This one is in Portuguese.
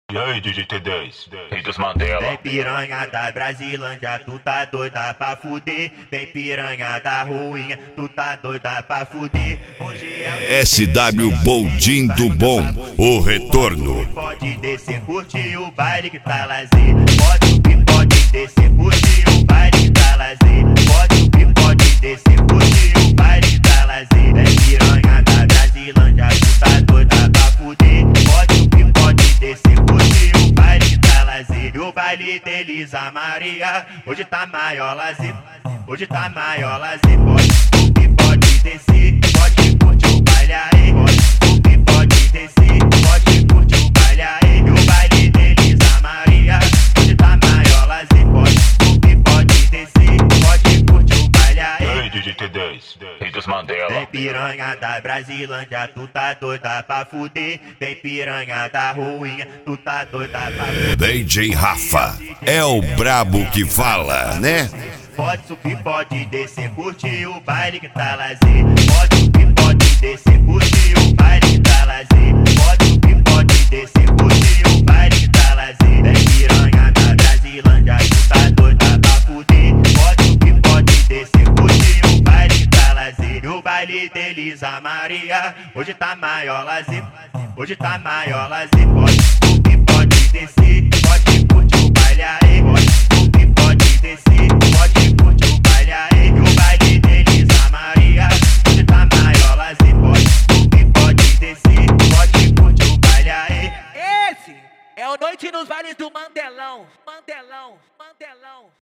E aí, DJ T10, Rei dos Mandela. Vem piranha da Brasilândia, tu tá doida pra fuder. Vem piranha da ruinha, tu tá doida pra fuder. Hoje é SW Boldin do Bom, o retorno. pode descer, curtir o baile que tá lazer. Pode descer, curtir o baile que tá lazer. Pode descer, curtir o baile que tá lazer. Vem piranha da Brasilândia, tu tá doida pra fuder. Pode descer, curtir o baile que tá lazer. E o baile de Elisa Maria, hoje tá maior lazer. Hoje tá maior lazer. Pode descer, pode curtir o baile aí. Pode descer, pode curtir o baile aí. E o baile de Elisa Maria, hoje tá maior lazer. Pode descer, pode curtir o baile E aí. aí, DJ T10, Rei dos Mandela. Vem piranha da Brasilândia, tu tá doida pra fuder. Vem piranha da ruinha, tu tá doida pra fuder. DJ Rafa é o brabo que fala, né? Pode subir, pode descer, curtir o baile que tá lazer. Pode subir, pode descer, curtir o baile que tá lazer. Pode subir, pode descer, curtir o baile que tá lazer. Vem piranha da Brasilândia, tu tá doida pra fuder. Pode subir, pode descer, curtir o baile que tá lazer. E o baile de Elisa Maria, hoje tá maior lazer. Hoje tá maior lazer. Pode subir, pode descer, pode curtir o baile aí. Pode subir, pode descer, pode curtir o baile aí. E o baile de Elisa Maria, hoje tá maior lazer. Pode subir, pode descer, pode curtir o baile aí. Esse é o Noite nos Vales do Mandelão. Mandelão, Mandelão.